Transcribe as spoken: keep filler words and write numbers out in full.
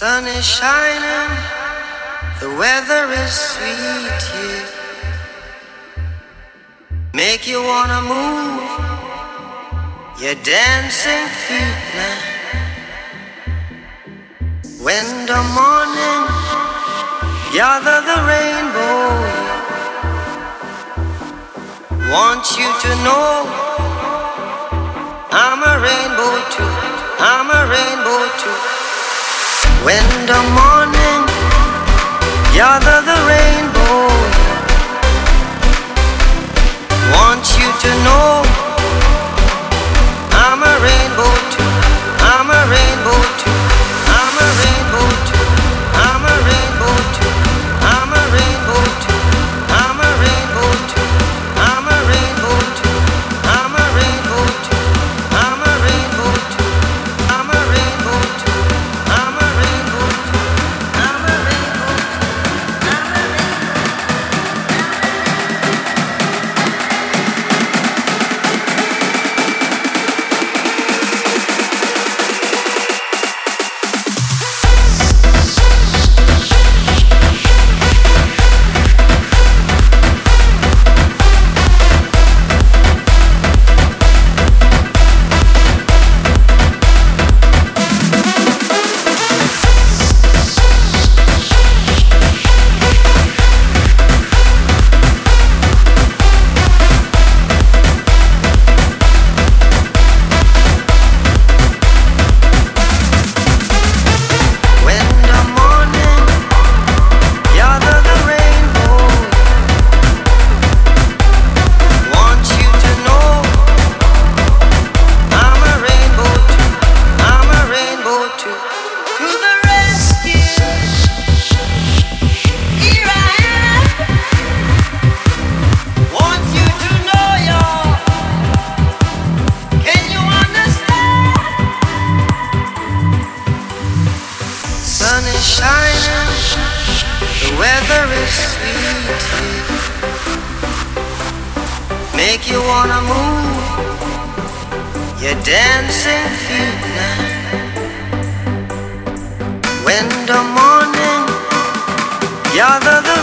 Sun is shining, the weather is sweet, yeah. Make you wanna move your dancing feet now. When the morning gather the rainbow, want you to know I'm a rainbow too, I'm a rainbow too. When the morning gather the rainbow, want you to know I'm a rainbow too, I'm a rainbow too, I'm a rainbow too, I'm a rainbow too, I'm a rainbow too, I'm a rainbow too, I'm a rainbow too, I'm a rainbow too, I'm a rainbow too, I'm a rainbow too, I'm a rainbow too, I'm a rainbow too, I'm a shining, the weather is sweet, yeah. Make you wanna move your dancing feet now. When the morning gather the